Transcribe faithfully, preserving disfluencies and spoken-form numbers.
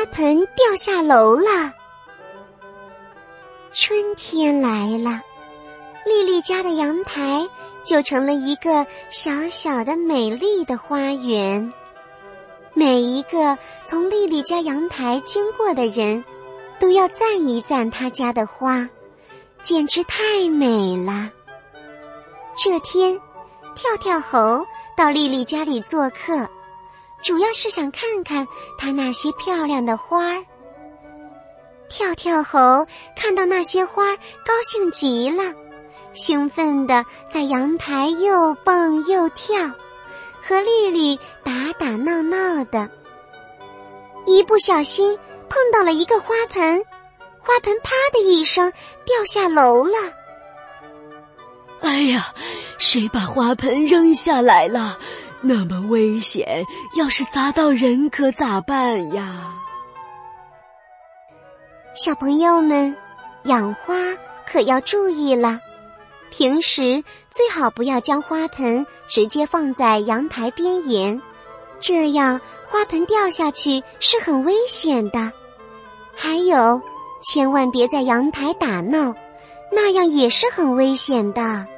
盆掉下楼了。春天来了，丽丽家的阳台就成了一个小小的美丽的花园。每一个从丽丽家阳台经过的人，都要赞一赞她家的花，简直太美了。这天，跳跳猴到丽丽家里做客，主要是想看看她那些漂亮的花儿。跳跳猴看到那些花儿，高兴极了，兴奋地在阳台又蹦又跳，和丽丽打打闹闹的。一不小心碰到了一个花盆，花盆啪的一声掉下楼了。 哎呀，谁把花盆扔下来了？那么危险，要是砸到人可咋办呀？ 小朋友们，养花可要注意了。平时最好不要将花盆直接放在阳台边沿，这样花盆掉下去是很危险的。还有，千万别在阳台打闹，那样也是很危险的。